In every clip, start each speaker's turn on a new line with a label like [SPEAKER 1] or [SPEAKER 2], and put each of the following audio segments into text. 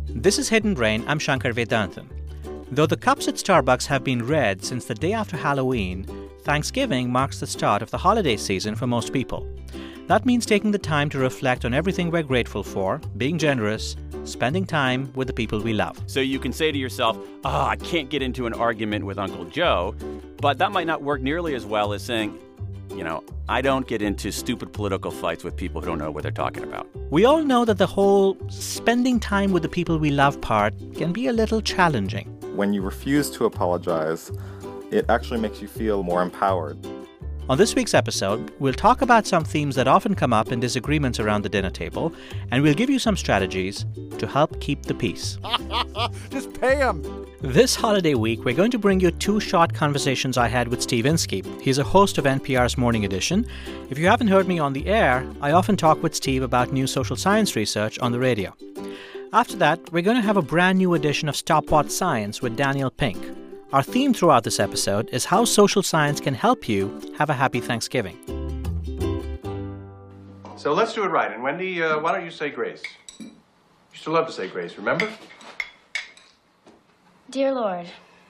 [SPEAKER 1] This is Hidden Brain. I'm Shankar Vedantam. Though the cups at Starbucks have been red since the day after Halloween, Thanksgiving marks the start of the holiday season for most people. That means taking the time to reflect on everything we're grateful for, being generous, spending time with the people we love.
[SPEAKER 2] So you can say to yourself, I can't get into an argument with Uncle Joe, but that might not work nearly as well as saying, I don't get into stupid political fights with people who don't know what they're talking about.
[SPEAKER 1] We all know that the whole spending time with the people we love part can be a little challenging.
[SPEAKER 3] When you refuse to apologize, it actually makes you feel more empowered.
[SPEAKER 1] On this week's episode, we'll talk about some themes that often come up in disagreements around the dinner table, and we'll give you some strategies to help keep the peace.
[SPEAKER 4] Just pay him.
[SPEAKER 1] This holiday week, we're going to bring you two short conversations I had with Steve Inskeep. He's a host of NPR's Morning Edition. If you haven't heard me on the air, I often talk with Steve about new social science research on the radio. After that, we're going to have a brand new edition of Stopwatch Science with Daniel Pink. Our theme throughout this episode is how social science can help you have a happy Thanksgiving.
[SPEAKER 5] So let's do it right. And Wendy, why don't you say grace? You used to love to say grace, remember?
[SPEAKER 6] Dear Lord,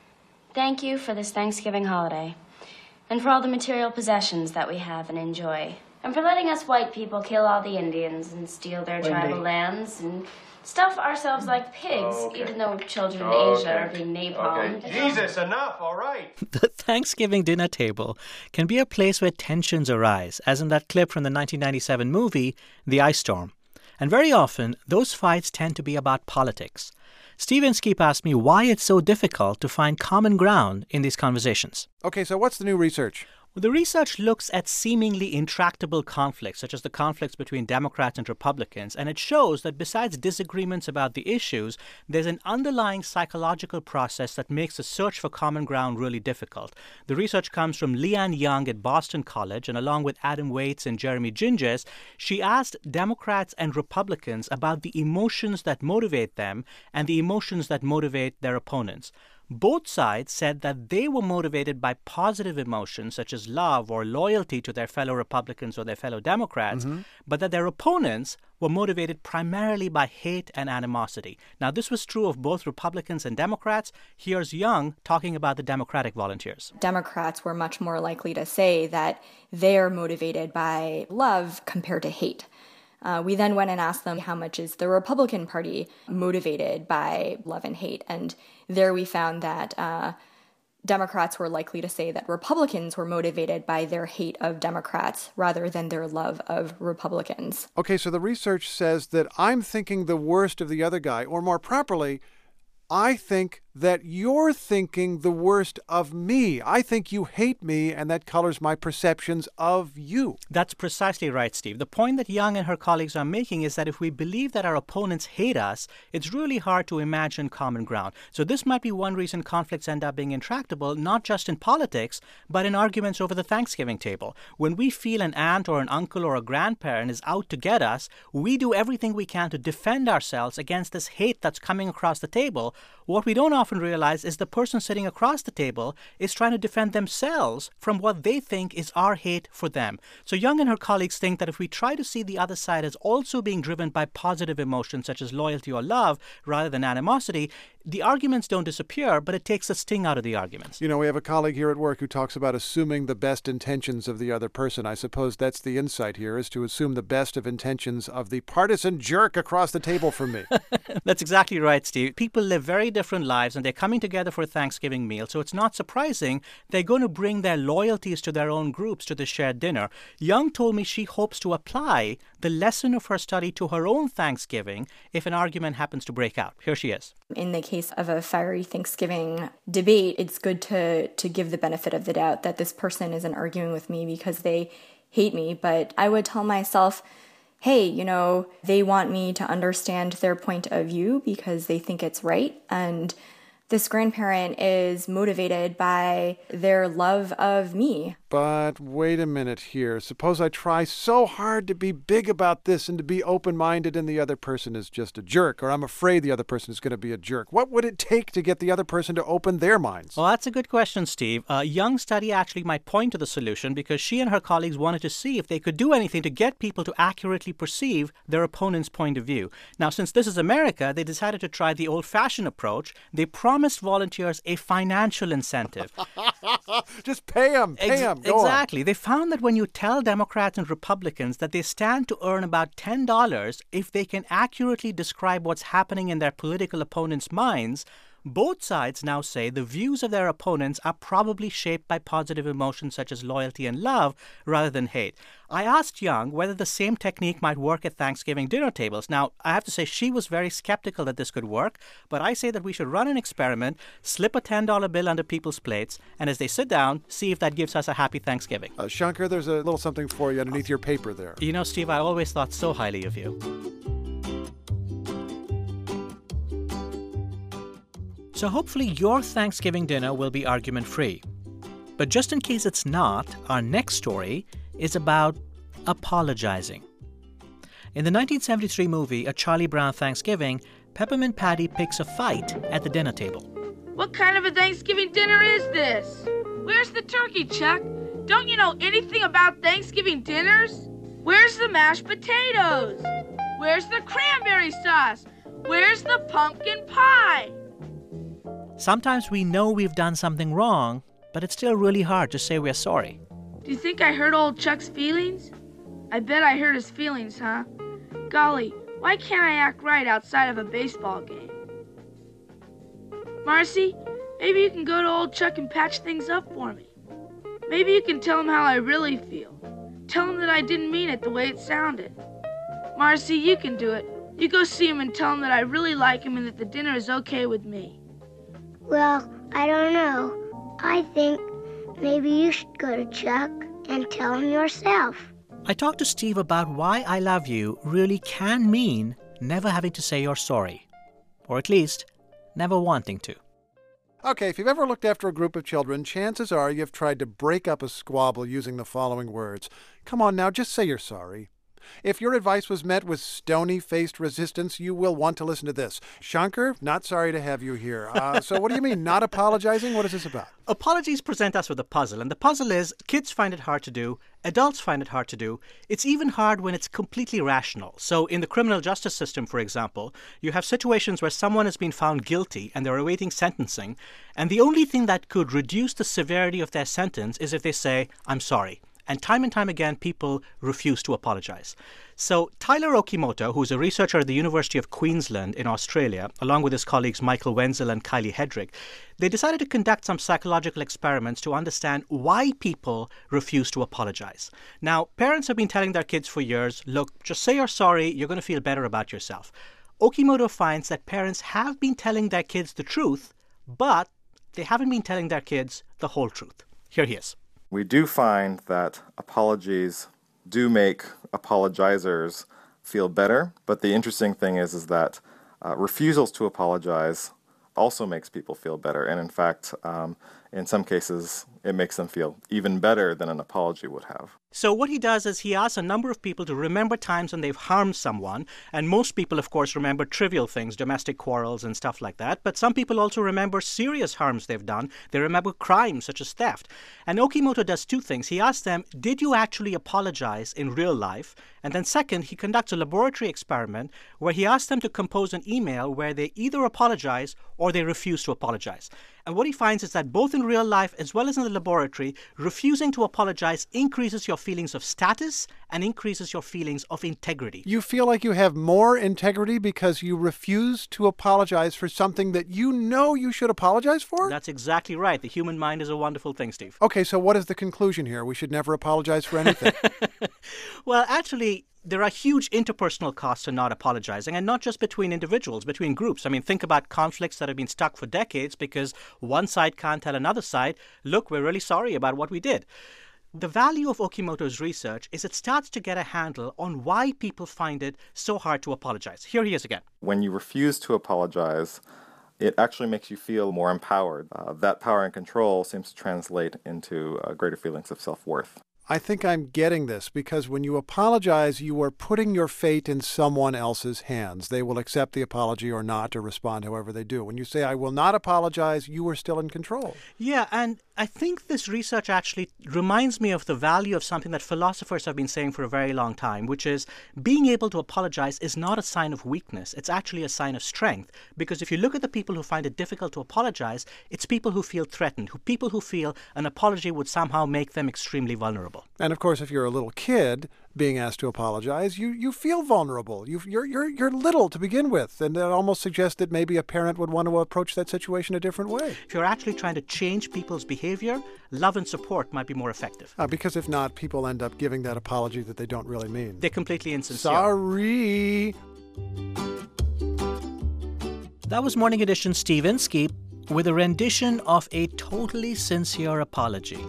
[SPEAKER 6] thank you for this Thanksgiving holiday, and for all the material possessions that we have and enjoy, and for letting us white people kill all the Indians and steal their tribal lands and stuff ourselves like pigs, even though children in Asia are being napalmed.
[SPEAKER 5] Okay. Jesus, enough, all right.
[SPEAKER 1] The Thanksgiving dinner table can be a place where tensions arise, as in that clip from the 1997 movie, The Ice Storm. And very often, those fights tend to be about politics. Steve Inskeep asked me why it's so difficult to find common ground in these conversations.
[SPEAKER 4] Okay, so what's the new research?
[SPEAKER 1] Well, the research looks at seemingly intractable conflicts, such as the conflicts between Democrats and Republicans, and it shows that besides disagreements about the issues, there's an underlying psychological process that makes the search for common ground really difficult. The research comes from Leanne Young at Boston College, and along with Adam Waits and Jeremy Ginges, she asked Democrats and Republicans about the emotions that motivate them and the emotions that motivate their opponents. Both sides said that they were motivated by positive emotions such as love or loyalty to their fellow Republicans or their fellow Democrats, but that their opponents were motivated primarily by hate and animosity. Now, this was true of both Republicans and Democrats. Here's Young talking about the Democratic volunteers.
[SPEAKER 7] Democrats were much more likely to say that they're motivated by love compared to hate. We then went and asked them how much is the Republican Party motivated by love and hate. And there we found that Democrats were likely to say that Republicans were motivated by their hate of Democrats rather than their love of Republicans.
[SPEAKER 4] Okay, so the research says that I'm thinking the worst of the other guy, or more properly, I think that you're thinking the worst of me. I think you hate me, and that colors my perceptions of you.
[SPEAKER 1] That's precisely right, Steve. The point that Young and her colleagues are making is that if we believe that our opponents hate us, it's really hard to imagine common ground. So this might be one reason conflicts end up being intractable, not just in politics, but in arguments over the Thanksgiving table. When we feel an aunt or an uncle or a grandparent is out to get us, we do everything we can to defend ourselves against this hate that's coming across the table. What we don't often realize is the person sitting across the table is trying to defend themselves from what they think is our hate for them. So Young and her colleagues think that if we try to see the other side as also being driven by positive emotions such as loyalty or love rather than animosity, the arguments don't disappear, but it takes the sting out of the arguments.
[SPEAKER 4] You know, we have a colleague here at work who talks about assuming the best intentions of the other person. I suppose that's the insight here, is to assume the best of intentions of the partisan jerk across the table from me.
[SPEAKER 1] That's exactly right, Steve. People live very different lives, and they're coming together for a Thanksgiving meal, so it's not surprising they're going to bring their loyalties to their own groups to the shared dinner. Young told me she hopes to apply the lesson of her study to her own Thanksgiving if an argument happens to break out. Here she is.
[SPEAKER 7] In the case of a fiery Thanksgiving debate, it's good to give the benefit of the doubt that this person isn't arguing with me because they hate me, but I would tell myself, hey, you know, they want me to understand their point of view because they think it's right, and this grandparent is motivated by their love of me.
[SPEAKER 4] But wait a minute here. Suppose I try so hard to be big about this and to be open-minded and the other person is just a jerk, or I'm afraid the other person is going to be a jerk. What would it take to get the other person to open their minds?
[SPEAKER 1] Well, that's a good question, Steve. A young study actually might point to the solution because she and her colleagues wanted to see if they could do anything to get people to accurately perceive their opponent's point of view. Now, since this is America, they decided to try the old-fashioned approach. They promised volunteers a financial incentive.
[SPEAKER 4] Just pay them.
[SPEAKER 1] Exactly. They found that when you tell Democrats and Republicans that they stand to earn about $10 if they can accurately describe what's happening in their political opponents' minds, both sides now say the views of their opponents are probably shaped by positive emotions such as loyalty and love rather than hate. I asked Young whether the same technique might work at Thanksgiving dinner tables. Now, I have to say she was very skeptical that this could work, but I say that we should run an experiment, slip a $10 bill under people's plates, and as they sit down, see if that gives us a happy Thanksgiving.
[SPEAKER 4] Shankar, there's a little something for you underneath your paper there.
[SPEAKER 1] You know, Steve, I always thought so highly of you. So hopefully your Thanksgiving dinner will be argument-free. But just in case it's not, our next story is about apologizing. In the 1973 movie A Charlie Brown Thanksgiving, Peppermint Patty picks a fight at the dinner table.
[SPEAKER 8] What kind of a Thanksgiving dinner is this? Where's the turkey, Chuck? Don't you know anything about Thanksgiving dinners? Where's the mashed potatoes? Where's the cranberry sauce? Where's the pumpkin pie?
[SPEAKER 1] Sometimes we know we've done something wrong, but it's still really hard to say we're sorry.
[SPEAKER 8] Do you think I hurt old Chuck's feelings? I bet I hurt his feelings, huh? Golly, why can't I act right outside of a baseball game? Marcy, maybe you can go to old Chuck and patch things up for me. Maybe you can tell him how I really feel. Tell him that I didn't mean it the way it sounded. Marcy, you can do it. You go see him and tell him that I really like him and that the dinner is okay with me.
[SPEAKER 9] Well, I don't know. I think maybe you should go to Chuck and tell him yourself.
[SPEAKER 1] I talked to Steve about why I love you really can mean never having to say you're sorry. Or at least, never wanting to.
[SPEAKER 4] Okay, if you've ever looked after a group of children, chances are you've tried to break up a squabble using the following words. Come on now, just say you're sorry. If your advice was met with stony-faced resistance, you will want to listen to this. Shankar, not sorry to have you here. So what do you mean, not apologizing? What is this about?
[SPEAKER 1] Apologies present us with a puzzle, and the puzzle is kids find it hard to do, adults find it hard to do. It's even hard when it's completely rational. So in the criminal justice system, for example, you have situations where someone has been found guilty and they're awaiting sentencing, and the only thing that could reduce the severity of their sentence is if they say, I'm sorry. And time again, people refuse to apologize. So Tyler Okimoto, who's a researcher at the University of Queensland in Australia, along with his colleagues Michael Wenzel and Kylie Hedrick, they decided to conduct some psychological experiments to understand why people refuse to apologize. Now, parents have been telling their kids for years, look, just say you're sorry, you're going to feel better about yourself. Okimoto finds that parents have been telling their kids the truth, but they haven't been telling their kids the whole truth. Here he is.
[SPEAKER 3] We do find that apologies do make apologizers feel better, but the interesting thing is that refusals to apologize also makes people feel better. And in fact, in some cases, it makes them feel even better than an apology would have.
[SPEAKER 1] So what he does is he asks a number of people to remember times when they've harmed someone. And most people, of course, remember trivial things, domestic quarrels and stuff like that. But some people also remember serious harms they've done. They remember crimes such as theft. And Okimoto does two things. He asks them, did you actually apologize in real life? And then second, he conducts a laboratory experiment where he asks them to compose an email where they either apologize or they refuse to apologize. And what he finds is that both in real life as well as in the laboratory, refusing to apologize increases your feelings of status and increases your feelings of integrity.
[SPEAKER 4] You feel like you have more integrity because you refuse to apologize for something that you know you should apologize for?
[SPEAKER 1] That's exactly right. The human mind is a wonderful thing, Steve.
[SPEAKER 4] Okay, so what is the conclusion here? We should never apologize for anything.
[SPEAKER 1] Well, actually, there are huge interpersonal costs to not apologizing, and not just between individuals, between groups. I mean, think about conflicts that have been stuck for decades because one side can't tell another side, look, we're really sorry about what we did. The value of Okimoto's research is it starts to get a handle on why people find it so hard to apologize. Here he is again.
[SPEAKER 3] When you refuse to apologize, it actually makes you feel more empowered. That power and control seems to translate into greater feelings of self-worth.
[SPEAKER 4] I think I'm getting this because when you apologize, you are putting your fate in someone else's hands. They will accept the apology or not, or respond however they do. When you say, I will not apologize, you are still in control.
[SPEAKER 1] Yeah, and I think this research actually reminds me of the value of something that philosophers have been saying for a very long time, which is being able to apologize is not a sign of weakness. It's actually a sign of strength. Because if you look at the people who find it difficult to apologize, it's people who feel threatened, people who feel an apology would somehow make them extremely vulnerable.
[SPEAKER 4] And of course, if you're a little kid being asked to apologize, you feel vulnerable. You're little to begin with, and that almost suggests that maybe a parent would want to approach that situation a different way.
[SPEAKER 1] If you're actually trying to change people's behavior, love and support might be more effective.
[SPEAKER 4] Because if not, people end up giving that apology that they don't really mean.
[SPEAKER 1] They're completely insincere.
[SPEAKER 4] Sorry.
[SPEAKER 1] That was Morning Edition Steve Inskeep with a rendition of a totally sincere apology.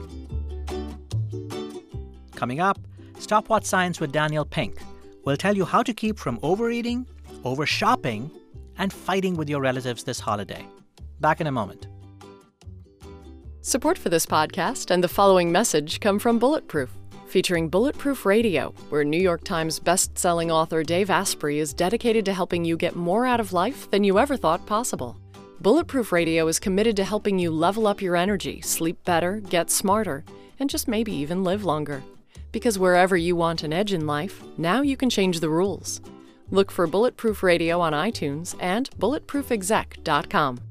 [SPEAKER 1] Coming up, Stop Watch Science with Daniel Pink. We'll tell you how to keep from overeating, over-shopping, and fighting with your relatives this holiday. Back in a moment.
[SPEAKER 10] Support for this podcast and the following message come from Bulletproof, featuring Bulletproof Radio, where New York Times best-selling author Dave Asprey is dedicated to helping you get more out of life than you ever thought possible. Bulletproof Radio is committed to helping you level up your energy, sleep better, get smarter, and just maybe even live longer. Because wherever you want an edge in life, now you can change the rules. Look for Bulletproof Radio on iTunes and bulletproofexec.com.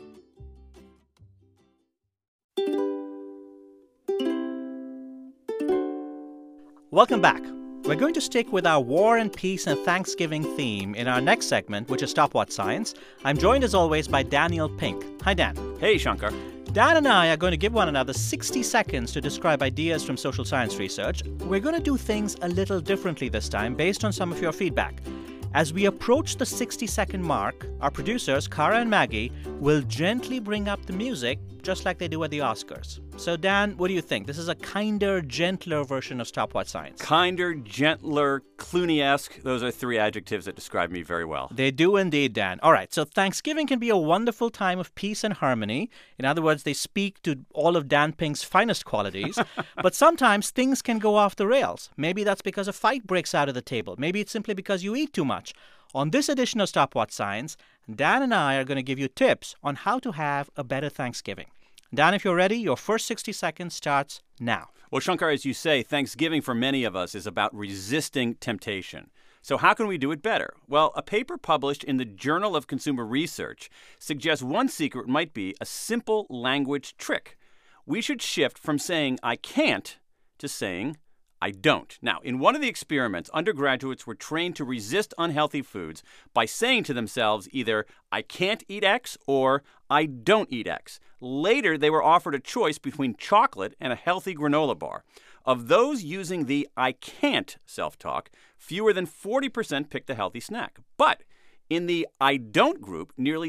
[SPEAKER 1] Welcome back. We're going to stick with our War and Peace and Thanksgiving theme in our next segment, which is Stop Watch Science. I'm joined as always by Daniel Pink. Hi, Dan.
[SPEAKER 2] Hey, Shankar.
[SPEAKER 1] Dan and I are going to give one another 60 seconds to describe ideas from social science research. We're going to do things a little differently this time based on some of your feedback. As we approach the 60-second mark, our producers, Kara and Maggie, will gently bring up the music just like they do at the Oscars. So, Dan, what do you think? This is a kinder, gentler version of Stop Watch Science.
[SPEAKER 2] Kinder, gentler, Clooney-esque. Those are three adjectives that describe me very well.
[SPEAKER 1] They do indeed, Dan. All right, so Thanksgiving can be a wonderful time of peace and harmony. In other words, they speak to all of Dan Pink's finest qualities. But sometimes things can go off the rails. Maybe that's because a fight breaks out of the table. Maybe it's simply because you eat too much. On this edition of Stop Watch Science, Dan and I are going to give you tips on how to have a better Thanksgiving. Dan, if you're ready, your first 60 seconds starts now.
[SPEAKER 2] Well, Shankar, as you say, Thanksgiving for many of us is about resisting temptation. So how can we do it better? Well, a paper published in the Journal of Consumer Research suggests one secret might be a simple language trick. We should shift from saying I can't to saying I don't. Now, in one of the experiments, undergraduates were trained to resist unhealthy foods by saying to themselves either I can't eat X or I don't eat X. Later, they were offered a choice between chocolate and a healthy granola bar. Of those using the I can't self-talk, fewer than 40% picked the healthy snack. But in the I don't group, nearly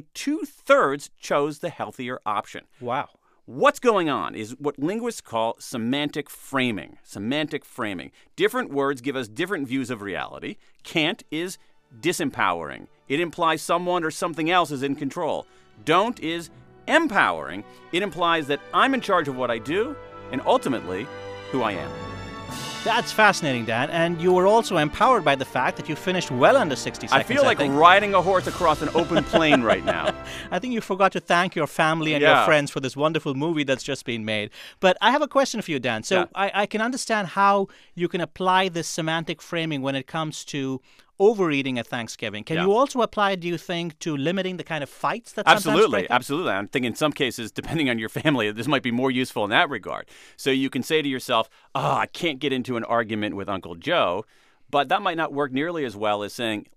[SPEAKER 2] 2/3 chose the healthier option.
[SPEAKER 1] Wow.
[SPEAKER 2] What's going on is what linguists call semantic framing. Semantic framing. Different words give us different views of reality. Can't is disempowering. It implies someone or something else is in control. Don't is empowering. It implies that I'm in charge of what I do and ultimately who I am.
[SPEAKER 1] That's fascinating, Dan. And you were also empowered by the fact that you finished well under 60 seconds.
[SPEAKER 2] I feel like riding a horse across an open plain right now.
[SPEAKER 1] I think you forgot to thank your family and your friends for this wonderful movie that's just been made. But I have a question for you, Dan. So I can understand how you can apply this semantic framing when it comes to overeating at Thanksgiving. Can you also apply it, do you think, to limiting the kind of fights that sometimes break out?
[SPEAKER 2] Absolutely. I'm thinking in some cases, depending on your family, this might be more useful in that regard. So you can say to yourself, I can't get into an argument with Uncle Joe, but that might not work nearly as well as saying,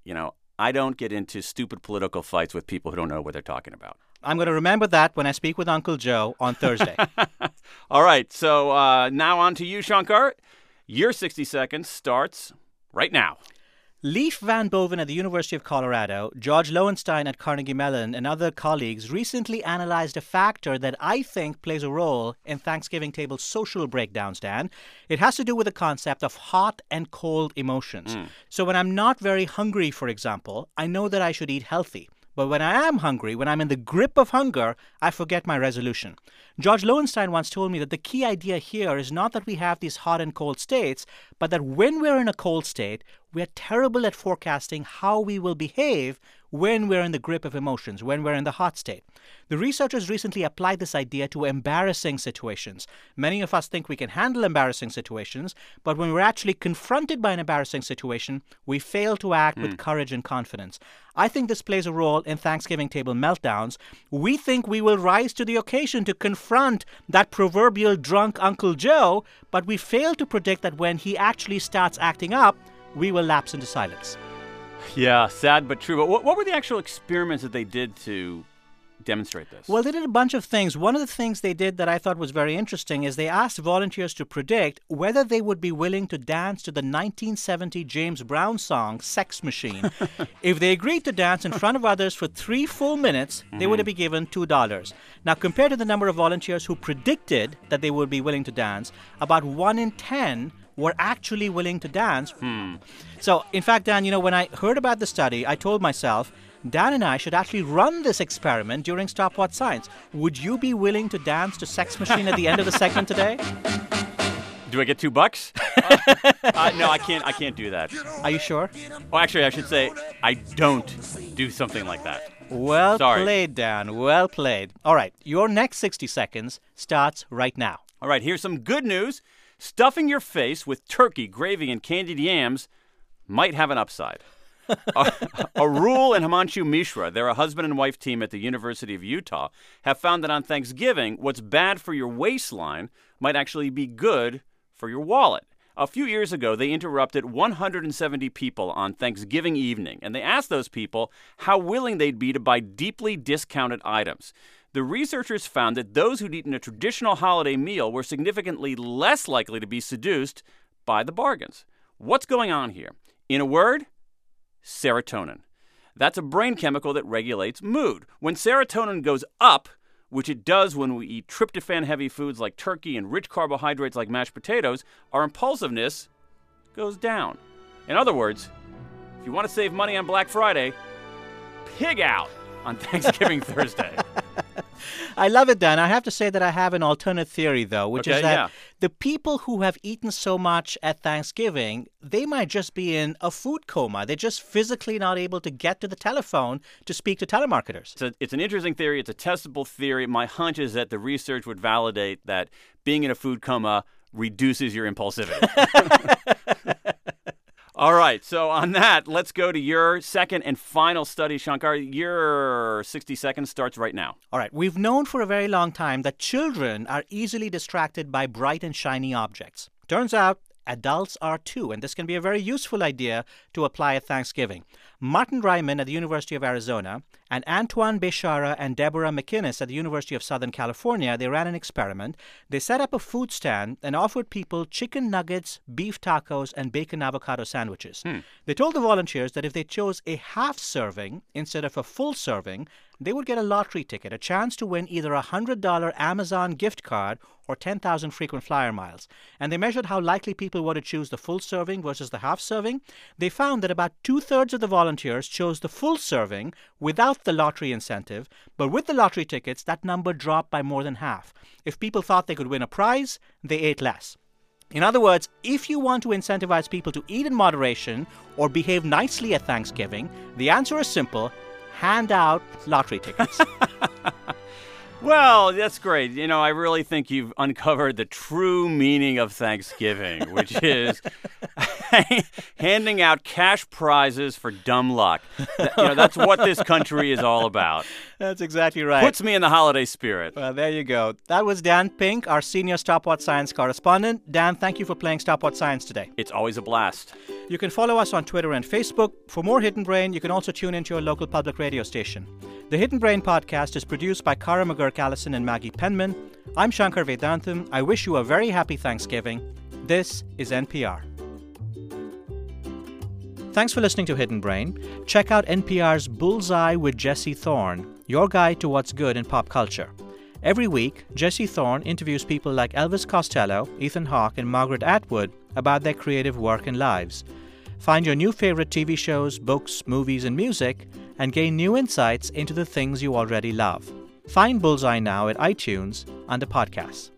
[SPEAKER 2] I don't get into stupid political fights with people who don't know what they're talking about.
[SPEAKER 1] I'm going to remember that when I speak with Uncle Joe on Thursday.
[SPEAKER 2] All right. So now on to you, Shankar. Your 60 seconds starts right now.
[SPEAKER 1] Leif Van Boven at the University of Colorado, George Lowenstein at Carnegie Mellon, and other colleagues recently analyzed a factor that I think plays a role in Thanksgiving table social breakdowns, Dan. It has to do with the concept of hot and cold emotions. So when I'm not very hungry, for example, I know that I should eat healthy. But when I am hungry, when I'm in the grip of hunger, I forget my resolution. George Lowenstein once told me that the key idea here is not that we have these hot and cold states, but that when we're in a cold state, we're terrible at forecasting how we will behave when we're in the grip of emotions, when we're in the hot state. The researchers recently applied this idea to embarrassing situations. Many of us think we can handle embarrassing situations, but when we're actually confronted by an embarrassing situation, we fail to act with courage and confidence. I think this plays a role in Thanksgiving table meltdowns. We think we will rise to the occasion to confront that proverbial drunk Uncle Joe, but we fail to predict that when he actually starts acting up, we will lapse into silence.
[SPEAKER 2] Yeah, sad but true. But what were the actual experiments that they did to demonstrate this?
[SPEAKER 1] Well, they did a bunch of things. One of the things they did that I thought was very interesting is they asked volunteers to predict whether they would be willing to dance to the 1970 James Brown song, Sex Machine. If they agreed to dance in front of others for 3 full minutes, they would be given $2. Now, compared to the number of volunteers who predicted that they would be willing to dance, about 1 in 10 were actually willing to dance. So, in fact, Dan, when I heard about the study, I told myself, Dan and I should actually run this experiment during Stop Watch Science. Would you be willing to dance to Sex Machine at the end of the segment today?
[SPEAKER 2] Do I get $2? No, I can't do that.
[SPEAKER 1] Are you sure?
[SPEAKER 2] Oh, actually, I should say I don't do something like that.
[SPEAKER 1] Well played, Dan. Well played. All right, your next 60 seconds starts right now.
[SPEAKER 2] All right, here's some good news. Stuffing your face with turkey, gravy, and candied yams might have an upside. Arul and Himanshu Mishra, they're a husband and wife team at the University of Utah, have found that on Thanksgiving, what's bad for your waistline might actually be good for your wallet. A few years ago, they interrupted 170 people on Thanksgiving evening, and they asked those people how willing they'd be to buy deeply discounted items. The researchers found that those who'd eaten a traditional holiday meal were significantly less likely to be seduced by the bargains. What's going on here? In a word, serotonin. That's a brain chemical that regulates mood. When serotonin goes up, which it does when we eat tryptophan-heavy foods like turkey and rich carbohydrates like mashed potatoes, our impulsiveness goes down. In other words, if you want to save money on Black Friday, pig out on Thanksgiving Thursday.
[SPEAKER 1] I love it, Dan. I have to say that I have an alternate theory, though, which is that the people who have eaten so much at Thanksgiving, they might just be in a food coma. They're just physically not able to get to the telephone to speak to telemarketers.
[SPEAKER 2] It's an interesting theory. It's a testable theory. My hunch is that the research would validate that being in a food coma reduces your impulsivity. All right, so on that, let's go to your second and final study, Shankar. Your 60 seconds starts right now.
[SPEAKER 1] All right, we've known for a very long time that children are easily distracted by bright and shiny objects. Turns out adults are too, and this can be a very useful idea to apply at Thanksgiving. Martin Ryman at the University of Arizona and Antoine Béchara and Deborah McInnes at the University of Southern California, they ran an experiment. They set up a food stand and offered people chicken nuggets, beef tacos, and bacon avocado sandwiches. They told the volunteers that if they chose a half serving instead of a full serving, they would get a lottery ticket, a chance to win either a $100 Amazon gift card or 10,000 frequent flyer miles. And they measured how likely people were to choose the full serving versus the half serving. They found that about 2/3 of the volunteers chose the full serving without the lottery incentive, but with the lottery tickets, that number dropped by more than half. If people thought they could win a prize, they ate less. In other words, if you want to incentivize people to eat in moderation or behave nicely at Thanksgiving, the answer is simple: hand out lottery tickets.
[SPEAKER 2] Well, that's great. You know, I really think you've uncovered the true meaning of Thanksgiving, which is handing out cash prizes for dumb luck. That's what this country is all about.
[SPEAKER 1] That's exactly right.
[SPEAKER 2] Puts me in the holiday spirit.
[SPEAKER 1] Well, there you go. That was Dan Pink, our senior Stop Watch Science correspondent. Dan, thank you for playing Stop Watch Science today.
[SPEAKER 2] It's always a blast.
[SPEAKER 1] You can follow us on Twitter and Facebook. For more Hidden Brain, you can also tune into your local public radio station. The Hidden Brain podcast is produced by Kara McGurk-Allison and Maggie Penman. I'm Shankar Vedantam. I wish you a very happy Thanksgiving. This is NPR. Thanks for listening to Hidden Brain. Check out NPR's Bullseye with Jesse Thorne, your guide to what's good in pop culture. Every week, Jesse Thorne interviews people like Elvis Costello, Ethan Hawke, and Margaret Atwood about their creative work and lives. Find your new favorite TV shows, books, movies, and music and gain new insights into the things you already love. Find Bullseye now at iTunes under podcasts.